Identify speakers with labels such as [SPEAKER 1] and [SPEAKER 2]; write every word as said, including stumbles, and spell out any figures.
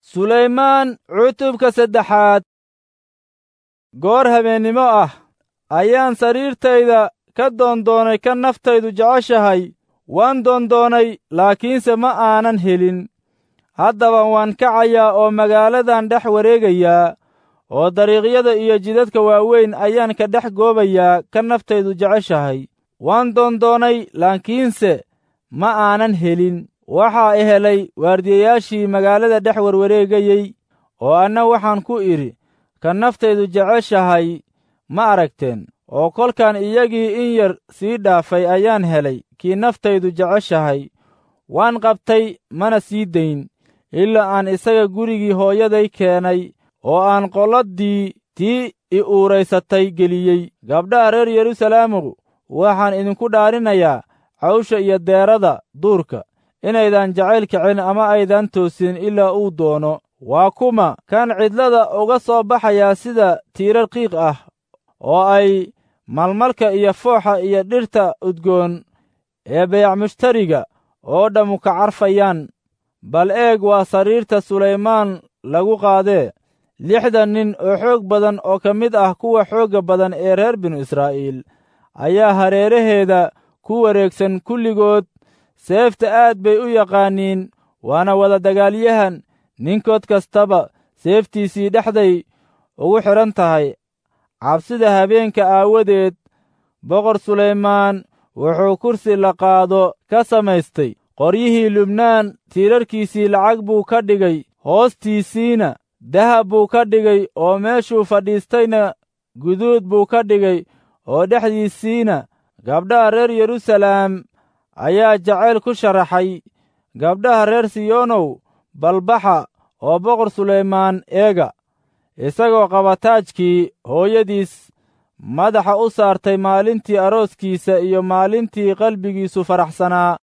[SPEAKER 1] sulaymaan cutubka saddexaad. goor habeennimo ah ayaan sariirtayda ka doondoonay ka naftaydu jeceshahay, waan doondoonay laakiinse ma aanan helin. haddaba waan kacayaa oo magaaladan dhex wareegayaa, oo dariiqyada iyo jidadka waaweyn ayaan ka dhex goobayaa ka naftaydu jeceshahay. waan doondoonay laakiinse ma aanan helin. waxaa i helay waardiyayaashii magaalada dhex warwareegayey, oo anna waxaan ku idhi, ka naftaydu jeceshahay ma aragteen? oo kolkaan iyagii in yar sii dhaafay ayaan helay kii naftaydu jeceshahay. waan qabtay mana sii dayn, ilaa aan isaga gurigii hooyaday keenay, oo aan qolladii tii i uuraysatay geliyey. gabdhaha reer yeruusalaamo, waxaan idinku dhaarinayaa cawsha iyo deerada duurka, inaydan jacayl kicin ama aydan toosin ilaa uu doono. waa kuma kan cidlada uga soo baxayaa sida tiirar qiiq ah, oo ay malmalka iyo fooxa iyo dhirta udgoon ee beecmushtariga oo dhammu ka carfayaan. bal eeg, waa sariirta sulaymaan lagu qaadee. lixdan nin oo xoog badan oo ka mid ah kuwa xoogga badan ee reer binu israa'iil ayaa hareeraheeda ku wareegsan. kulligood seefta aad bay u yaqaaniin, waana wada dagaalyahan. ninkood kastaba seeftiisii dhexday ugu xidhan tahay. cabsida habeenka aawadeed boqor sulaymaan wuxuu kursi la qaado ka samaystay qoryihii lubnaan. tiirarkiisii lacag buu ka dhigay, hoostiisiina dahab buu ka dhigay, oo meeshuu fadhiistayna guduud buu ka dhigay, oo dhexdiisiina gabdhaha reer yeruusalaam ayaa jacayl ku sharaxay. gabdhaha reer siyoonow, balbaxa oo boqor sulaymaan eega, isagoo qaba taajkii hooyadiis madaxa u saartay maalintii arooskiisa iyo maalintii qalbigiisu faraxsanaa.